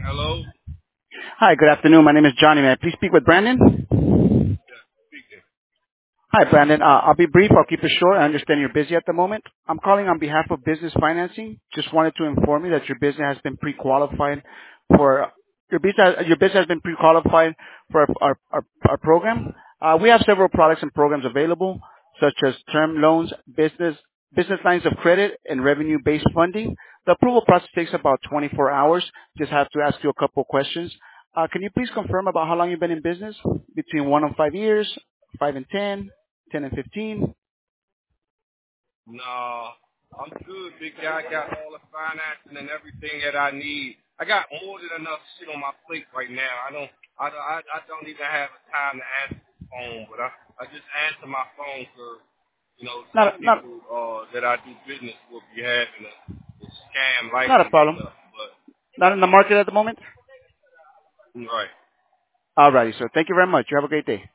Hello? Hi, good afternoon. My name is Johnny. May I please speak with Brandon? Yes, speaking. Hi, Brandon. I'll be brief. I'll keep it short. I understand you're busy at the moment. I'm calling on behalf of Business Financing. Just wanted to inform you that your business has been pre-qualified for your business has been pre-qualified for our program. We have several products and programs available, such as term loans, business lines of credit, and revenue-based funding. The approval process takes about 24 hours. Just have to ask you a couple questions. Can you please confirm about how long you've been in business? Between 1 and 5 years, 5 and 10, 10 and 15? No, I'm good, big guy. I got all the financing and everything that I need. I got more than enough shit on my plate right now. I don't even have time to answer the phone, but I just answer my phone for, some Not not people that I do business with be having the scam not a license problem. stuff. But Not in the market at the moment. right. Alrighty, sir. Thank you very much. You have a great day.